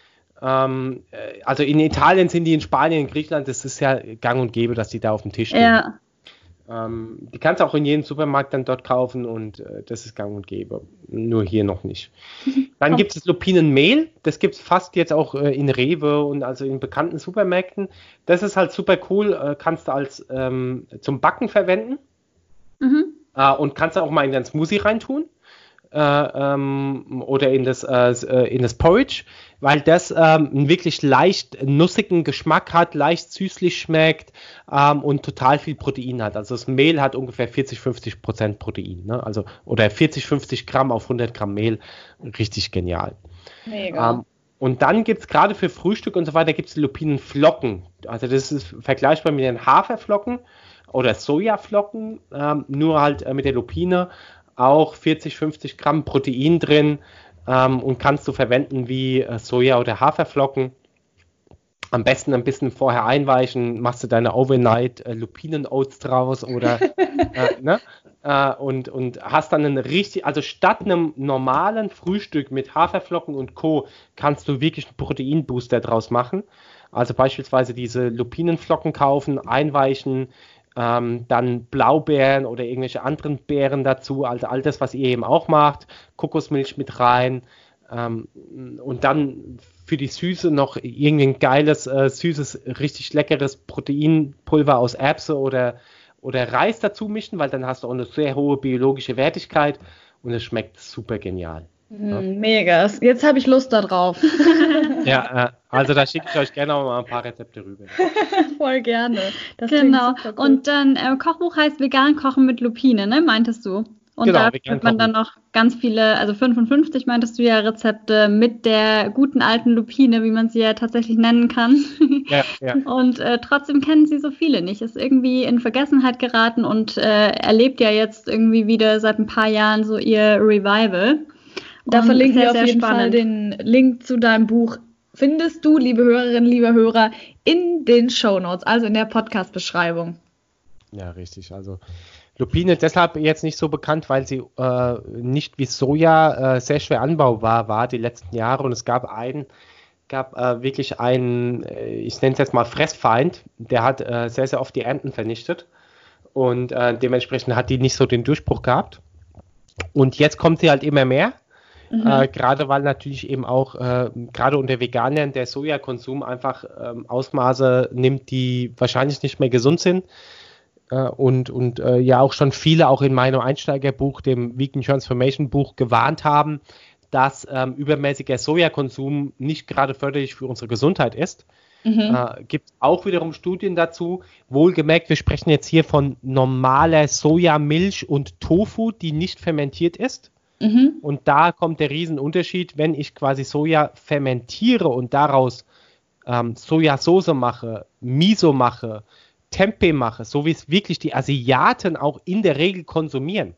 Ähm, äh, also in Italien sind die, in Spanien, in Griechenland, das ist ja gang und gäbe, dass die da auf dem Tisch stehen. Ja. Ähm, die kannst du auch in jedem Supermarkt dann dort kaufen und äh, das ist gang und gäbe. Nur hier noch nicht. Dann gibt es das Lupinenmehl. Das gibt es fast jetzt auch äh, in Rewe und also in bekannten Supermärkten. Das ist halt super cool. Äh, kannst du als ähm, zum Backen verwenden. Mhm. Äh, und kannst du auch mal in dein Smoothie reintun. Äh, ähm, oder in das, äh, in das Porridge, weil das ähm, einen wirklich leicht nussigen Geschmack hat, leicht süßlich schmeckt ähm, und total viel Protein hat. Also das Mehl hat ungefähr vierzig, fünfzig Prozent Protein, ne? Also, oder vierzig, fünfzig Gramm auf hundert Gramm Mehl. Richtig genial. Mega. Ähm, und dann gibt es gerade für Frühstück und so weiter gibt es Lupinenflocken. Also das ist vergleichbar mit den Haferflocken oder Sojaflocken, ähm, nur halt äh, mit der Lupine. Auch vierzig, fünfzig Gramm Protein drin ähm, und kannst du verwenden wie äh, Soja- oder Haferflocken. Am besten ein bisschen vorher einweichen, machst du deine Overnight äh, Lupinen-Oats draus oder äh, ne? äh, und, und hast dann einen richtig, also statt einem normalen Frühstück mit Haferflocken und Co. kannst du wirklich einen Proteinbooster draus machen. Also beispielsweise diese Lupinenflocken kaufen, einweichen, Ähm, dann Blaubeeren oder irgendwelche anderen Beeren dazu, also all das, was ihr eben auch macht, Kokosmilch mit rein ähm, und dann für die Süße noch irgendwie ein geiles, äh, süßes, richtig leckeres Proteinpulver aus Erbse oder, oder Reis dazu mischen, weil dann hast du auch eine sehr hohe biologische Wertigkeit und es schmeckt super genial. Ja. Mega, jetzt habe ich Lust darauf. Ja, äh, also da schicke ich euch gerne auch mal ein paar Rezepte rüber. Voll gerne. Das genau. Cool. Und dann äh, Kochbuch heißt Vegan Kochen mit Lupine, ne? Meintest du? Und genau, da wird man dann noch ganz viele, also fünfundfünfzig meintest du ja, Rezepte mit der guten alten Lupine, wie man sie ja tatsächlich nennen kann. Ja, ja. Und äh, trotzdem kennen sie so viele nicht. Ist irgendwie in Vergessenheit geraten und äh, erlebt ja jetzt irgendwie wieder seit ein paar Jahren so ihr Revival. Da und verlinken sehr, wir auf jeden spannend. Fall den Link zu deinem Buch. Findest du, liebe Hörerinnen, liebe Hörer, in den Shownotes, also in der Podcast-Beschreibung. Ja, richtig. Also Lupine deshalb jetzt nicht so bekannt, weil sie äh, nicht wie Soja äh, sehr schwer anbaubar war die letzten Jahre und es gab einen, gab äh, wirklich einen, äh, ich nenne es jetzt mal Fressfeind, der hat äh, sehr, sehr oft die Ernten vernichtet und äh, dementsprechend hat die nicht so den Durchbruch gehabt. Und jetzt kommt sie halt immer mehr. Mhm. Äh, gerade weil natürlich eben auch, äh, gerade unter Veganern, der Sojakonsum einfach ähm, Ausmaße nimmt, die wahrscheinlich nicht mehr gesund sind. Äh, und und äh, ja auch schon viele auch in meinem Einsteigerbuch, dem Vegan Transformation Buch, gewarnt haben, dass ähm, übermäßiger Sojakonsum nicht gerade förderlich für unsere Gesundheit ist. Mhm. Äh, gibt auch wiederum Studien dazu. Wohlgemerkt, wir sprechen jetzt hier von normaler Sojamilch und Tofu, die nicht fermentiert ist. Mhm. Und da kommt der Riesenunterschied, wenn ich quasi Soja fermentiere und daraus ähm, Sojasauce mache, Miso mache, Tempeh mache, so wie es wirklich die Asiaten auch in der Regel konsumieren.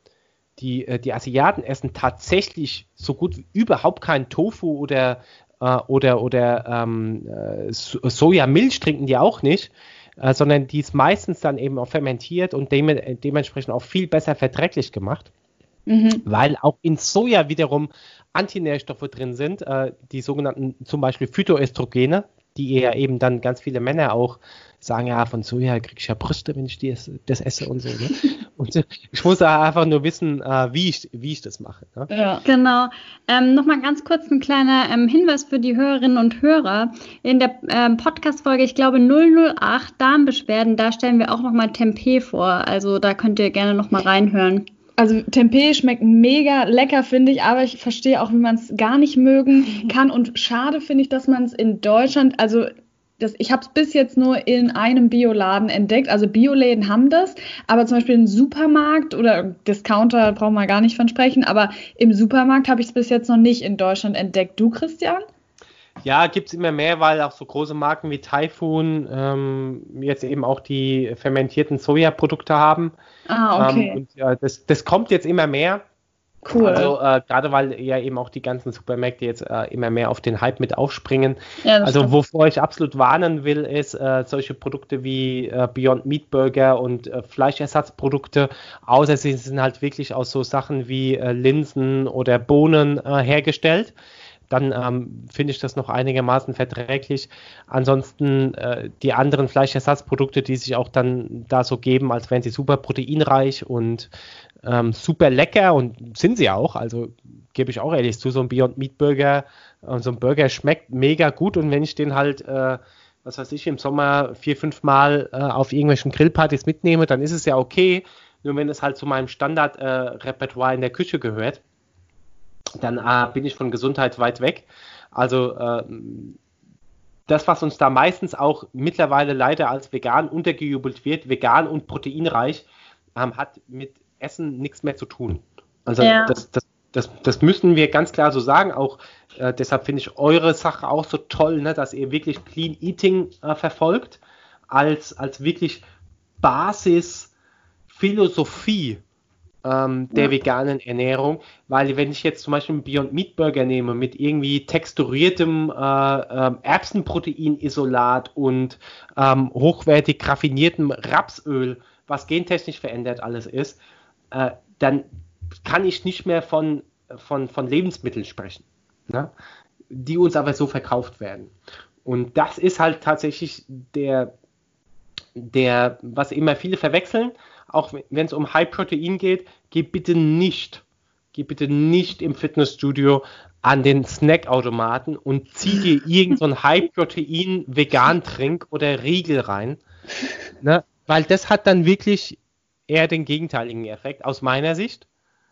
Die, äh, die Asiaten essen tatsächlich so gut wie überhaupt keinen Tofu oder, äh, oder, oder ähm, äh, Sojamilch trinken die auch nicht, äh, sondern die ist meistens dann eben auch fermentiert und dem, dementsprechend auch viel besser verträglich gemacht. Mhm. Weil auch in Soja wiederum Antinährstoffe drin sind, äh, die sogenannten zum Beispiel Phytoöstrogene, die ja eben dann ganz viele Männer auch sagen, ja, von Soja kriege ich ja Brüste, wenn ich das, das esse und so. Ne? Und ich muss einfach nur wissen, äh, wie, ich, wie ich das mache. Ne? Ja. Genau. Ähm, Nochmal ganz kurz ein kleiner ähm, Hinweis für die Hörerinnen und Hörer. In der ähm, Podcast-Folge, ich glaube null null acht Darmbeschwerden, da stellen wir auch nochmal Tempeh vor. Also da könnt ihr gerne nochmal reinhören. Also Tempeh schmeckt mega lecker, finde ich, aber ich verstehe auch, wie man es gar nicht mögen kann. Und schade finde ich, dass man es in Deutschland, also das, ich habe es bis jetzt nur in einem Bioladen entdeckt. Also Bioläden haben das, aber zum Beispiel im Supermarkt oder Discounter brauchen wir gar nicht von sprechen, aber im Supermarkt habe ich es bis jetzt noch nicht in Deutschland entdeckt. Du, Christian? Ja, gibt es immer mehr, weil auch so große Marken wie Typhoon ähm, jetzt eben auch die fermentierten Sojaprodukte haben. Ah, okay. Ähm, und ja, das, das kommt jetzt immer mehr. Cool. Also äh, gerade weil ja eben auch die ganzen Supermärkte jetzt äh, immer mehr auf den Hype mit aufspringen. Ja, das Also stimmt. wovor ich absolut warnen will, ist äh, solche Produkte wie äh, Beyond Meat Burger und äh, Fleischersatzprodukte, außer sie sind halt wirklich aus so Sachen wie äh, Linsen oder Bohnen äh, hergestellt. Dann ähm, finde ich das noch einigermaßen verträglich. Ansonsten äh, die anderen Fleischersatzprodukte, die sich auch dann da so geben, als wären sie super proteinreich und ähm, super lecker, und sind sie auch. Also gebe ich auch ehrlich zu, so ein Beyond Meat Burger, äh, so ein Burger schmeckt mega gut, und wenn ich den halt, äh, was weiß ich, im Sommer vier, fünf Mal äh, auf irgendwelchen Grillpartys mitnehme, dann ist es ja okay. Nur wenn es halt zu meinem Standardrepertoire äh, in der Küche gehört, dann äh, bin ich von Gesundheit weit weg. Also äh, das, was uns da meistens auch mittlerweile leider als vegan untergejubelt wird, vegan und proteinreich, ähm, hat mit Essen nichts mehr zu tun. Also Ja. das, das, das, das müssen wir ganz klar so sagen. Auch äh, deshalb finde ich eure Sache auch so toll, ne, dass ihr wirklich Clean Eating äh, verfolgt, als, als wirklich Basisphilosophie Ähm, der Ja. veganen Ernährung, weil wenn ich jetzt zum Beispiel einen Beyond Meat Burger nehme mit irgendwie texturiertem äh, ähm, Erbsenproteinisolat und ähm, hochwertig raffiniertem Rapsöl, was gentechnisch verändert alles ist, äh, dann kann ich nicht mehr von, von, von Lebensmitteln sprechen, ne? Die uns aber so verkauft werden. Und das ist halt tatsächlich der, der, was immer viele verwechseln. Auch wenn es um High Protein geht, geh bitte nicht, geh bitte nicht im Fitnessstudio an den Snackautomaten und zieh dir irgend so ein High Protein Vegan-Trink oder Riegel rein, ne? Weil das hat dann wirklich eher den gegenteiligen Effekt, aus meiner Sicht.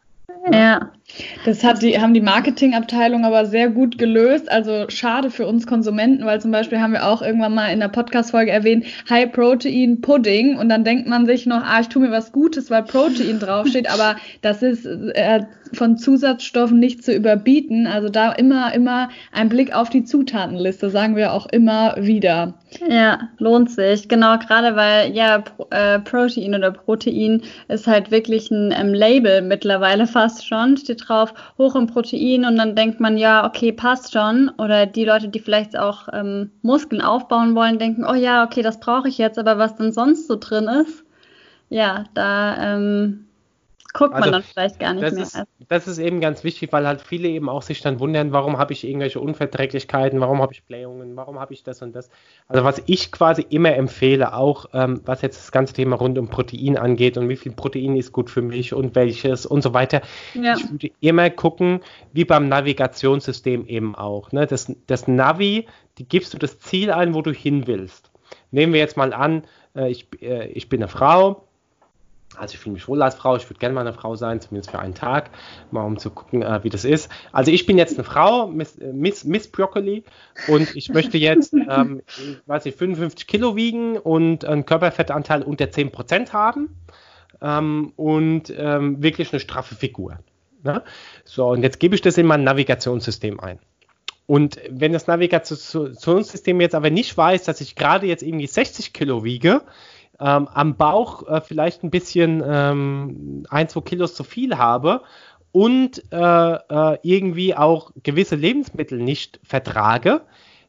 Ja. Das hat die, haben die Marketingabteilung aber sehr gut gelöst. Also schade für uns Konsumenten, weil zum Beispiel haben wir auch irgendwann mal in der Podcast-Folge erwähnt, High-Protein-Pudding, und dann denkt man sich noch, ah, ich tue mir was Gutes, weil Protein draufsteht, aber das ist äh, von Zusatzstoffen nicht zu überbieten. Also da immer, immer ein Blick auf die Zutatenliste, sagen wir auch immer wieder. Ja, lohnt sich. Genau, gerade weil ja Pro, äh, Protein oder Protein ist halt wirklich ein ähm, Label mittlerweile fast schon. Steht drauf, hoch im Protein, und dann denkt man, ja, okay, passt schon. Oder die Leute, die vielleicht auch ähm, Muskeln aufbauen wollen, denken, oh ja, okay, das brauche ich jetzt, aber was denn sonst so drin ist, ja, da ähm, guckt man Also, dann vielleicht gar nicht Das mehr. ist, das ist eben ganz wichtig, weil halt viele eben auch sich dann wundern, warum habe ich irgendwelche Unverträglichkeiten, warum habe ich Blähungen, warum habe ich das und das. Also was ich quasi immer empfehle, auch ähm, was jetzt das ganze Thema rund um Protein angeht und wie viel Protein ist gut für mich und welches und so weiter. Ja. Ich würde immer gucken, wie beim Navigationssystem eben auch. Ne? Das, das Navi, die gibst du das Ziel ein, wo du hin willst. Nehmen wir jetzt mal an, äh, ich, äh, ich bin eine Frau. Also ich fühle mich wohl als Frau, ich würde gerne mal eine Frau sein, zumindest für einen Tag, mal um zu gucken, äh, wie das ist. Also ich bin jetzt eine Frau, Miss, Miss, Miss Broccoli, und ich möchte jetzt, ähm, ich weiß nicht, fünfundfünfzig Kilo wiegen und einen Körperfettanteil unter zehn Prozent haben ähm, und ähm, wirklich eine straffe Figur. Ne? So, und jetzt gebe ich das in mein Navigationssystem ein. Und wenn das Navigationssystem jetzt aber nicht weiß, dass ich gerade jetzt irgendwie sechzig Kilo wiege, Ähm, am Bauch äh, vielleicht ein bisschen ähm, ein, zwei Kilos zu viel habe und äh, äh, irgendwie auch gewisse Lebensmittel nicht vertrage,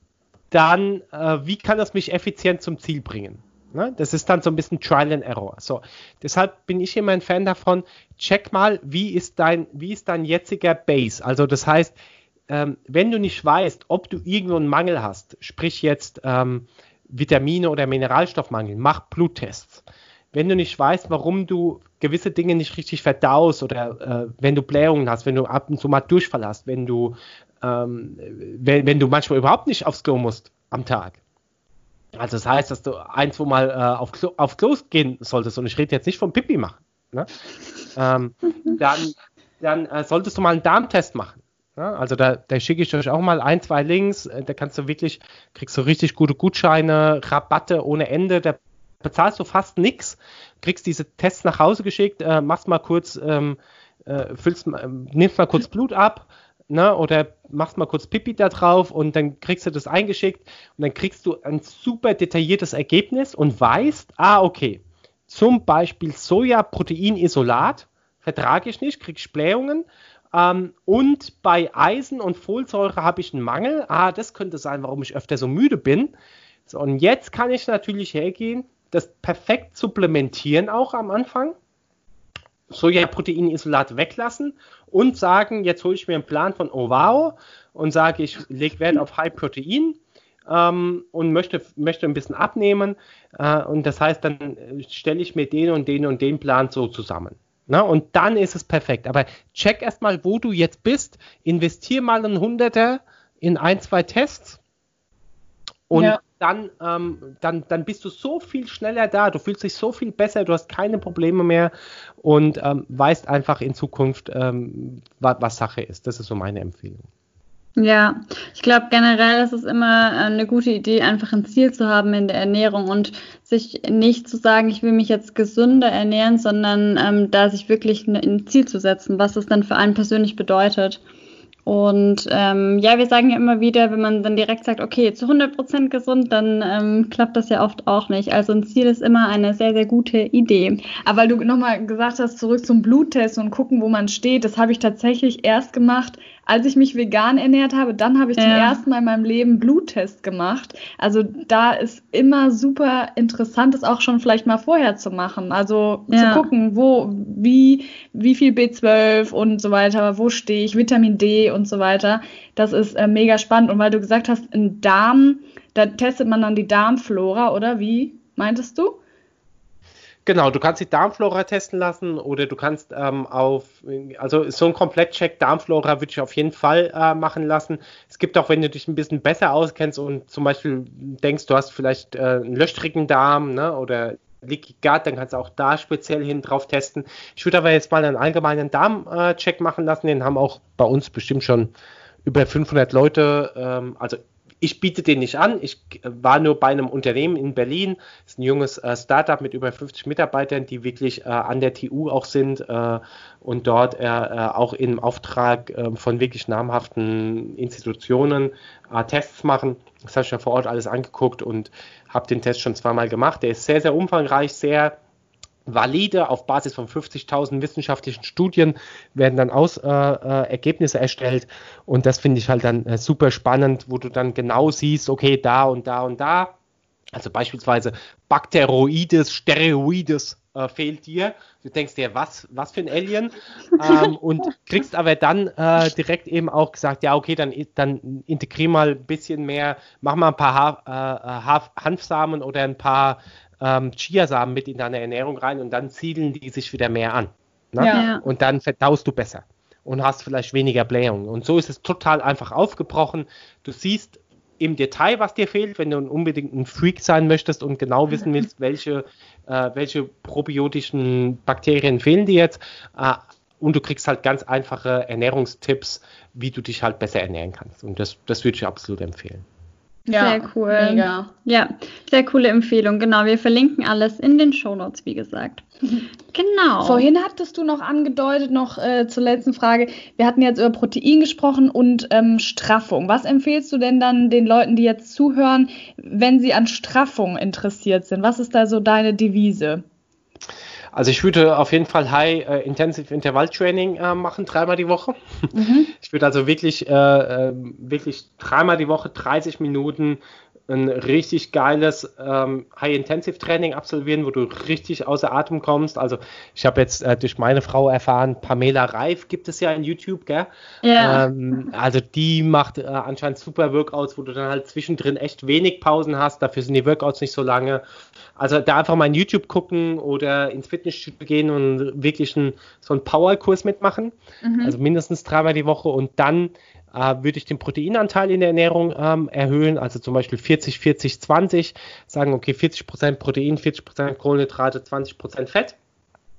dann äh, wie kann das mich effizient zum Ziel bringen? Ne? Das ist dann so ein bisschen Trial and Error. So, deshalb bin ich immer ein Fan davon, check mal, wie ist dein, wie ist dein jetziger Base? Also das heißt, ähm, wenn du nicht weißt, ob du irgendwo einen Mangel hast, sprich jetzt ähm, Vitamine oder Mineralstoffmangel, mach Bluttests. Wenn du nicht weißt, warum du gewisse Dinge nicht richtig verdaust, oder äh, wenn du Blähungen hast, wenn du ab und zu mal Durchfall hast, wenn du, ähm, wenn, wenn du manchmal überhaupt nicht aufs Klo musst am Tag. Also das heißt, dass du ein, zwei Mal äh, auf Klo, auf Klo gehen solltest, und ich rede jetzt nicht vom Pipi machen, ne? ähm, dann, dann äh, solltest du mal einen Darmtest machen. Ja, also da, da schicke ich euch auch mal ein, zwei Links. Da kannst du wirklich, kriegst du richtig gute Gutscheine, Rabatte ohne Ende. Da bezahlst du fast nichts, kriegst diese Tests nach Hause geschickt, äh, machst mal kurz, ähm, äh, füllst, äh, nimmst mal kurz Blut ab, ne, oder machst mal kurz Pipi da drauf und dann kriegst du das eingeschickt und dann kriegst du ein super detailliertes Ergebnis und weißt, ah, okay, zum Beispiel Sojaproteinisolat vertrage ich nicht, krieg Blähungen, ähm, und bei Eisen und Folsäure habe ich einen Mangel, ah, das könnte sein, warum ich öfter so müde bin. So, und jetzt kann ich natürlich hergehen, das perfekt supplementieren auch am Anfang, Sojaproteinisolat weglassen und sagen, jetzt hole ich mir einen Plan von Ovao und sage, ich lege Wert auf High Protein ähm, und möchte, möchte ein bisschen abnehmen. Äh, und das heißt, dann stelle ich mir den und den und den Plan so zusammen. Na, und dann ist es perfekt. Aber check erstmal, wo du jetzt bist, investier mal einen Hunderter in ein, zwei Tests und ja. Dann, ähm, dann, dann bist du so viel schneller da, du fühlst dich so viel besser, du hast keine Probleme mehr und ähm, weißt einfach in Zukunft, ähm, was, was Sache ist. Das ist so meine Empfehlung. Ja, ich glaube generell ist es immer eine gute Idee, einfach ein Ziel zu haben in der Ernährung und sich nicht zu sagen, ich will mich jetzt gesünder ernähren, sondern ähm, da sich wirklich ein Ziel zu setzen, was es dann für einen persönlich bedeutet. Und ähm, ja, wir sagen ja immer wieder, wenn man dann direkt sagt, okay, zu hundert Prozent gesund, dann ähm, klappt das ja oft auch nicht. Also ein Ziel ist immer eine sehr, sehr gute Idee. Aber weil du nochmal gesagt hast, zurück zum Bluttest und gucken, wo man steht, das habe ich tatsächlich erst gemacht, als ich mich vegan ernährt habe. Dann habe ich ja. zum ersten Mal in meinem Leben Bluttest gemacht. Also da ist immer super interessant, das auch schon vielleicht mal vorher zu machen. Also ja. zu gucken, wo, wie, wie viel B zwölf und so weiter, wo stehe ich, Vitamin D und so weiter. Das ist äh, mega spannend. Und weil du gesagt hast, im Darm, da testet man dann die Darmflora, oder wie meintest du? Genau, du kannst die Darmflora testen lassen oder du kannst ähm, auf, also so ein Komplettcheck Darmflora würde ich auf jeden Fall äh, machen lassen. Es gibt auch, wenn du dich ein bisschen besser auskennst und zum Beispiel denkst, du hast vielleicht äh, einen löchrigen Darm, ne, oder Leaky Gut, dann kannst du auch da speziell hin drauf testen. Ich würde aber jetzt mal einen allgemeinen Darmcheck äh, machen lassen, den haben auch bei uns bestimmt schon über fünfhundert Leute, ähm, also ich biete den nicht an. Ich war nur bei einem Unternehmen in Berlin. Das ist ein junges äh, Startup mit über fünfzig Mitarbeitern, die wirklich äh, an der T U auch sind äh, und dort äh, auch im Auftrag äh, von wirklich namhaften Institutionen äh, Tests machen. Das habe ich mir vor Ort alles angeguckt und habe den Test schon zweimal gemacht. Der ist sehr, sehr umfangreich, sehr valide, auf Basis von fünfzigtausend wissenschaftlichen Studien werden dann aus, äh, äh, Ergebnisse erstellt und das finde ich halt dann äh, super spannend, wo du dann genau siehst, okay, da und da und da, also beispielsweise Bacteroides, Steroides äh, fehlt dir, du denkst dir, was, was für ein Alien ähm, und kriegst aber dann äh, direkt eben auch gesagt, ja okay, dann, dann integrier mal ein bisschen mehr, mach mal ein paar Haf, äh, Haf, Hanfsamen oder ein paar Ähm, Chiasamen mit in deine Ernährung rein und dann siedeln die sich wieder mehr an. Ne? Ja. Und dann verdaust du besser und hast vielleicht weniger Blähungen. Und so ist es total einfach aufgebrochen. Du siehst im Detail, was dir fehlt, wenn du unbedingt ein Freak sein möchtest und genau wissen willst, welche, äh, welche probiotischen Bakterien fehlen dir jetzt. Äh, und du kriegst halt ganz einfache Ernährungstipps, wie du dich halt besser ernähren kannst. Und das, das würde ich absolut empfehlen. Ja, sehr cool. Mega. Ja, sehr coole Empfehlung. Genau, wir verlinken alles in den Shownotes, wie gesagt. Genau. Vorhin hattest du noch angedeutet, noch äh, zur letzten Frage, wir hatten jetzt über Protein gesprochen und ähm, Straffung. Was empfehlst du denn dann den Leuten, die jetzt zuhören, wenn sie an Straffung interessiert sind? Was ist da so deine Devise? Also ich würde auf jeden Fall High äh, Intensive Interval Training äh, machen, dreimal die Woche. Mhm. Ich würde also wirklich, äh, äh, wirklich dreimal die Woche dreißig Minuten ein richtig geiles ähm, High-Intensive-Training absolvieren, wo du richtig außer Atem kommst. Also ich habe jetzt äh, durch meine Frau erfahren, Pamela Reif gibt es ja in YouTube, gell? Ja. Ähm, also die macht äh, anscheinend super Workouts, wo du dann halt zwischendrin echt wenig Pausen hast. Dafür sind die Workouts nicht so lange. Also da einfach mal in YouTube gucken oder ins Fitnessstudio gehen und wirklich einen, so einen Powerkurs mitmachen. Mhm. Also mindestens dreimal die Woche und dann Uh, würde ich den Proteinanteil in der Ernährung ähm, erhöhen, also zum Beispiel vierzig, vierzig, zwanzig, sagen, okay, vierzig Prozent Protein, vierzig Prozent Kohlenhydrate, zwanzig Prozent Fett.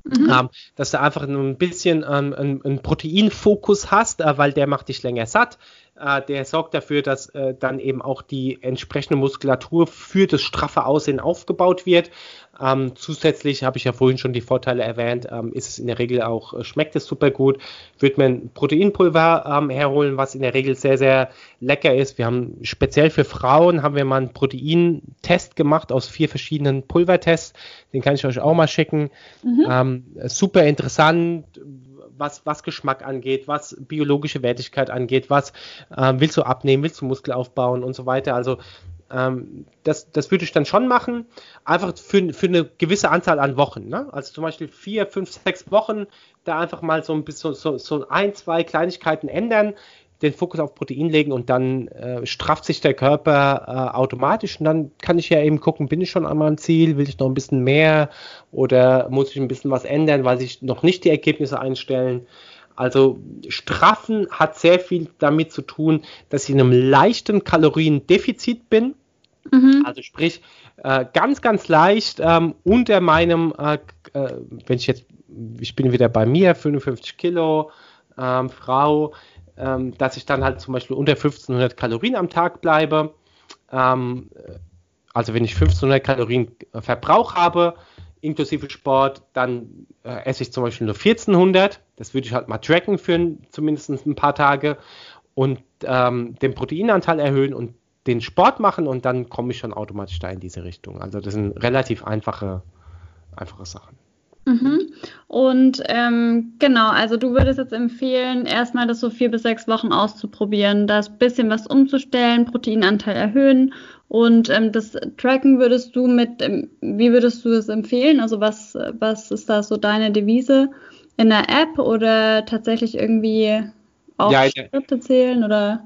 Mhm. Ähm, dass du einfach ein bisschen ähm, einen, einen Proteinfokus hast, äh, weil der macht dich länger satt. Äh, der sorgt dafür, dass äh, dann eben auch die entsprechende Muskulatur für das straffe Aussehen aufgebaut wird. Ähm, zusätzlich habe ich ja vorhin schon die Vorteile erwähnt, ähm, ist es in der Regel auch, äh, schmeckt es super gut. Wird man Proteinpulver ähm, herholen, was in der Regel sehr, sehr lecker ist. Wir haben speziell für Frauen haben wir mal einen Proteintest gemacht aus vier verschiedenen Pulvertests. Den kann ich euch auch mal schicken. Mhm. Ähm, super interessant, was, was Geschmack angeht, was biologische Wertigkeit angeht, was ähm, willst du abnehmen, willst du Muskel aufbauen und so weiter. Also ähm, das, das würde ich dann schon machen, einfach für, für eine gewisse Anzahl an Wochen. Ne? Also zum Beispiel vier, fünf, sechs Wochen, da einfach mal so ein bisschen so, so ein, zwei Kleinigkeiten ändern, den Fokus auf Protein legen und dann äh, strafft sich der Körper äh, automatisch und dann kann ich ja eben gucken, bin ich schon an meinem Ziel, will ich noch ein bisschen mehr oder muss ich ein bisschen was ändern, weil sich noch nicht die Ergebnisse einstellen. Also Straffen hat sehr viel damit zu tun, dass ich in einem leichten Kaloriendefizit bin, mhm. also sprich äh, ganz, ganz leicht ähm, unter meinem, äh, äh, wenn ich jetzt, ich bin wieder bei mir, fünfundfünfzig Kilo, ähm, Frau, Ähm, dass ich dann halt zum Beispiel unter fünfzehnhundert Kalorien am Tag bleibe. Ähm, also wenn ich fünfzehnhundert Kalorien Verbrauch habe, inklusive Sport, dann äh, esse ich zum Beispiel nur vierzehnhundert. Das würde ich halt mal tracken für ein, zumindest ein paar Tage und ähm, den Proteinanteil erhöhen und den Sport machen und dann komme ich schon automatisch da in diese Richtung. Also das sind relativ einfache, einfache Sachen. Mhm. Und ähm, genau, also du würdest jetzt empfehlen, erstmal das so vier bis sechs Wochen auszuprobieren, das bisschen was umzustellen, Proteinanteil erhöhen und ähm, das Tracken würdest du mit, ähm, wie würdest du das empfehlen? Also was, was ist da so deine Devise in der App oder tatsächlich irgendwie auch ja, Schritte zählen oder?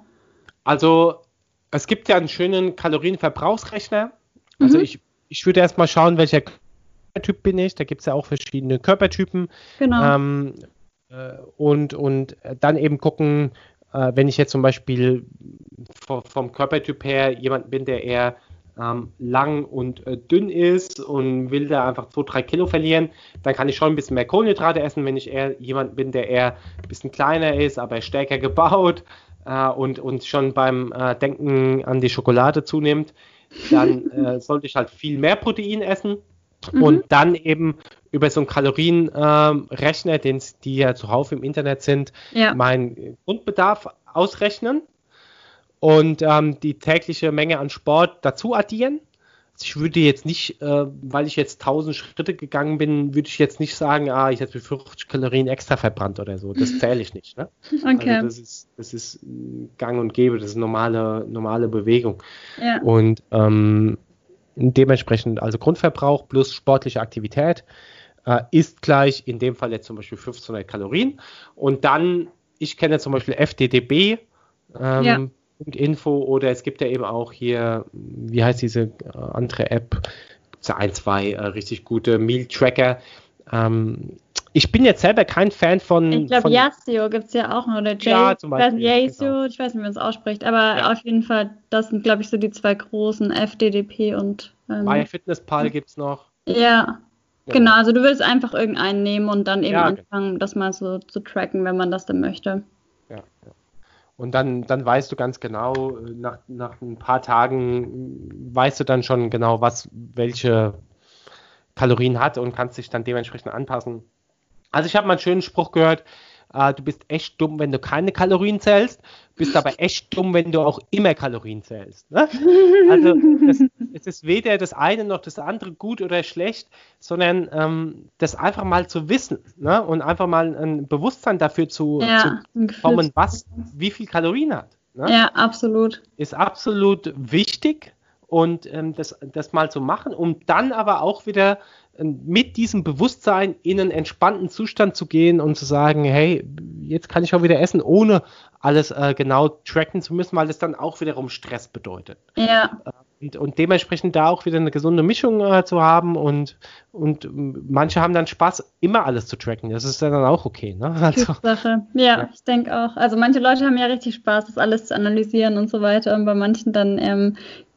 Also es gibt ja einen schönen Kalorienverbrauchsrechner. Also mhm. ich, ich würde erstmal schauen, welcher Typ bin ich, da gibt es ja auch verschiedene Körpertypen. Genau. Ähm, äh, und, und dann eben gucken, äh, wenn ich jetzt zum Beispiel vom, vom Körpertyp her jemand bin, der eher ähm, lang und äh, dünn ist und will da einfach zwei, drei Kilo verlieren, dann kann ich schon ein bisschen mehr Kohlenhydrate essen. Wenn ich eher jemand bin, der eher ein bisschen kleiner ist, aber stärker gebaut äh, und, und schon beim äh, Denken an die Schokolade zunimmt, dann äh, sollte ich halt viel mehr Protein essen. Mhm. Und dann eben über so einen Kalorienrechner, ähm, den die ja zuhauf im Internet sind, ja. meinen Grundbedarf ausrechnen und ähm, die tägliche Menge an Sport dazu addieren. Also ich würde jetzt nicht, äh, weil ich jetzt tausend Schritte gegangen bin, würde ich jetzt nicht sagen, ah, ich habe fünfzig Kalorien extra verbrannt oder so. Das zähle ich nicht. Ne? Okay. Also das ist, das ist gang und gäbe, das ist normale, normale Bewegung. Ja. Und ähm, dementsprechend, also Grundverbrauch plus sportliche Aktivität äh, ist gleich, in dem Fall jetzt zum Beispiel fünfzehnhundert Kalorien. Und dann, ich kenne zum Beispiel F D D B, ähm, ja. Info, oder es gibt ja eben auch hier, wie heißt diese äh, andere App, gibt es ja ein, zwei äh, richtig gute Meal-Tracker. Ähm, ich bin jetzt selber kein Fan von... Ich glaube, Yasio gibt es ja auch noch, oder Jay, ja, zum Beispiel, Yasio, genau. Ich weiß nicht, wie man es ausspricht, aber ja. Auf jeden Fall, das sind, glaube ich, so die zwei großen, F D D P und... Ähm, MyFitnessPal gibt es noch. Ja, ja, genau, also du willst einfach irgendeinen nehmen und dann eben ja, anfangen, genau. das mal so zu tracken, wenn man das dann möchte. Ja, ja. Und dann, dann weißt du ganz genau, nach, nach ein paar Tagen weißt du dann schon genau, was welche Kalorien hat und kannst dich dann dementsprechend anpassen. Also ich habe mal einen schönen Spruch gehört, äh, du bist echt dumm, wenn du keine Kalorien zählst, bist aber echt dumm, wenn du auch immer Kalorien zählst. Ne? Also das, es ist weder das eine noch das andere gut oder schlecht, sondern ähm, das einfach mal zu wissen, ne? Und einfach mal ein Bewusstsein dafür zu, ja, zu bekommen, was wie viel Kalorien hat. Ne? Ja, absolut. Ist absolut wichtig. Und ähm, das, das mal zu machen, um dann aber auch wieder ähm, mit diesem Bewusstsein in einen entspannten Zustand zu gehen und zu sagen, hey, jetzt kann ich auch wieder essen, ohne alles äh, genau tracken zu müssen, weil das dann auch wiederum Stress bedeutet. Ja. Und, und dementsprechend da auch wieder eine gesunde Mischung äh, zu haben und, und manche haben dann Spaß, immer alles zu tracken. Das ist dann auch okay. Ne? Also, Sache. Ja, ja, ich denke auch. Also manche Leute haben ja richtig Spaß, das alles zu analysieren und so weiter und bei manchen dann ähm,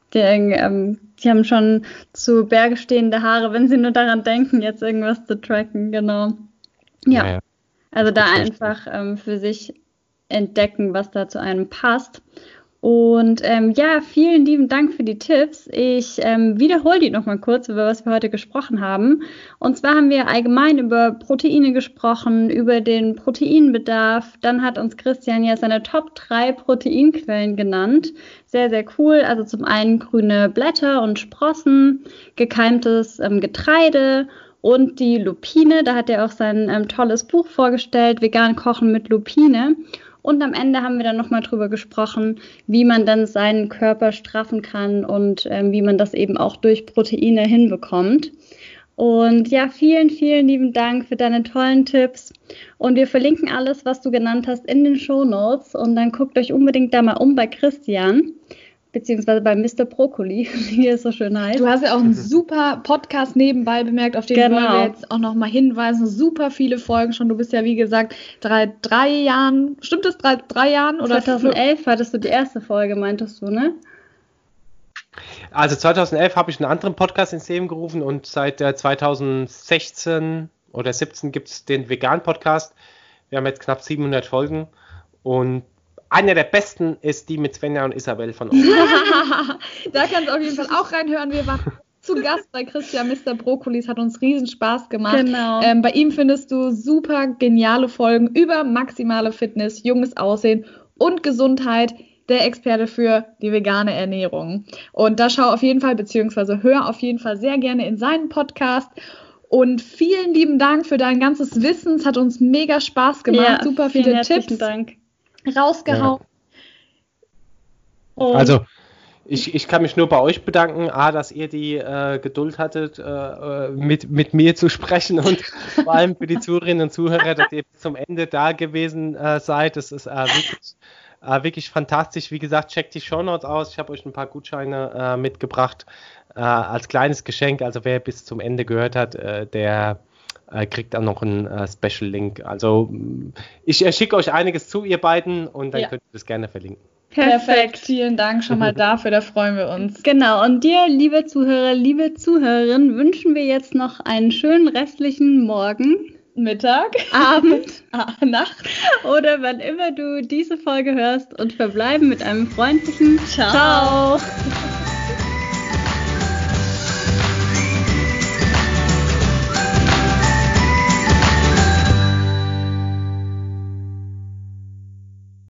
Die, ähm, die haben schon zu Berge stehende Haare, wenn sie nur daran denken, jetzt irgendwas zu tracken, genau. Ja, Naja. also da einfach ähm, für sich entdecken, was da zu einem passt. Und ähm, ja, vielen lieben Dank für die Tipps. Ich ähm, wiederhole die nochmal kurz, über was wir heute gesprochen haben. Und zwar haben wir allgemein über Proteine gesprochen, über den Proteinbedarf. Dann hat uns Christian ja seine Top drei Proteinquellen genannt. Sehr, sehr cool. Also zum einen grüne Blätter und Sprossen, gekeimtes ähm, Getreide und die Lupine. Da hat er auch sein ähm, tolles Buch vorgestellt, Vegan Kochen mit Lupine. Und am Ende haben wir dann nochmal drüber gesprochen, wie man dann seinen Körper straffen kann und ähm, wie man das eben auch durch Proteine hinbekommt. Und ja, vielen, vielen lieben Dank für deine tollen Tipps. Und wir verlinken alles, was du genannt hast, in den Shownotes. Und dann guckt euch unbedingt da mal um bei Christian, beziehungsweise bei Mister Brokkoli, wie es so schön heißt. Du hast ja auch einen super Podcast nebenbei bemerkt, auf den Genau. wollen wir jetzt auch nochmal hinweisen. Super viele Folgen schon. Du bist ja, wie gesagt, drei, drei Jahren, stimmt das, drei, drei Jahren? Oder zweitausendelf hattest du die erste Folge, meintest du, ne? Also zweitausendelf habe ich einen anderen Podcast ins Leben gerufen und seit äh, zweitausendsechzehn oder siebzehn gibt es den Vegan-Podcast. Wir haben jetzt knapp siebenhundert Folgen und einer der besten ist die mit Svenja und Isabel von uns. Da kannst du auf jeden Fall auch reinhören. Wir waren zu Gast bei Christian Mister Brokkolis, hat uns riesen Spaß gemacht. Genau. Ähm, bei ihm findest du super geniale Folgen über maximale Fitness, junges Aussehen und Gesundheit. Der Experte für die vegane Ernährung. Und da schau auf jeden Fall, beziehungsweise hör auf jeden Fall sehr gerne in seinen Podcast. Und vielen lieben Dank für dein ganzes Wissen. Es hat uns mega Spaß gemacht. Ja, super vielen viele herzlichen Tipps Dank. rausgehauen. Ja. Also ich, ich kann mich nur bei euch bedanken, A, dass ihr die äh, Geduld hattet, äh, mit, mit mir zu sprechen und vor allem für die Zuhörerinnen und Zuhörer, dass ihr bis zum Ende da gewesen äh, seid. Das ist äh, wirklich, äh, wirklich fantastisch. Wie gesagt, checkt die Shownotes aus. Ich habe euch ein paar Gutscheine äh, mitgebracht äh, als kleines Geschenk. Also wer bis zum Ende gehört hat, äh, der äh, kriegt dann noch einen äh, Special-Link. Also ich äh, schicke euch einiges zu, ihr beiden, und dann Ja. könnt ihr das gerne verlinken. Perfekt. Vielen Dank schon mal dafür. Da freuen wir uns. Genau, und dir, liebe Zuhörer, liebe Zuhörerin, wünschen wir jetzt noch einen schönen restlichen Morgen, Mittag, Abend Nacht. oder wann immer du diese Folge hörst und verbleiben mit einem freundlichen Ciao. Ciao.